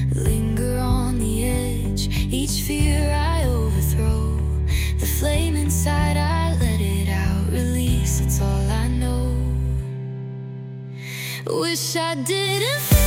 Linger on the edge, each fear I overthrow. The flame inside, I let it out, release, it's all I know. Wish I didn't